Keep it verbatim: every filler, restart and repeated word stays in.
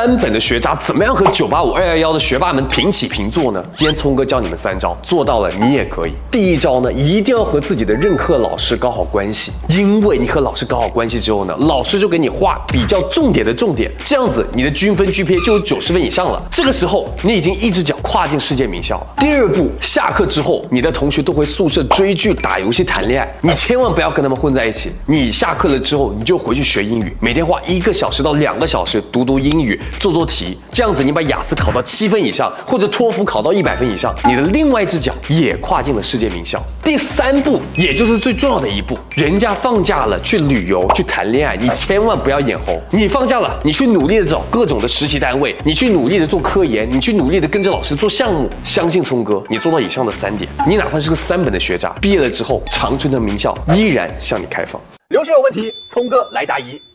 三本的学渣怎么样和九八五、二一一的学霸们平起平坐呢？今天聪哥教你们三招，做到了你也可以。第一招呢，一定要和自己的任课老师搞好关系，因为你和老师搞好关系之后呢，老师就给你画比较重点的重点，这样子你的均分 G P A 就有九十分以上了。这个时候你已经一只脚跨进世界名校了。第二步，下课之后，你的同学都回宿舍追剧、打游戏、谈恋爱，你千万不要跟他们混在一起。你下课了之后，你就回去学英语，每天花一个小时到两个小时读读英语，做做题，这样子你把雅思考到七分以上，或者托福考到一百分以上，你的另外一只脚也跨进了世界名校。第三步，也就是最重要的一步，人家放假了去旅游、去谈恋爱，你千万不要眼红。你放假了，你去努力的找各种的实习单位，你去努力的做科研，你去努力的跟着老师做项目。相信聪哥，你做到以上的三点，你哪怕是个三本的学渣，毕业了之后，长春的名校依然向你开放。 留学有问题，聪哥来答疑。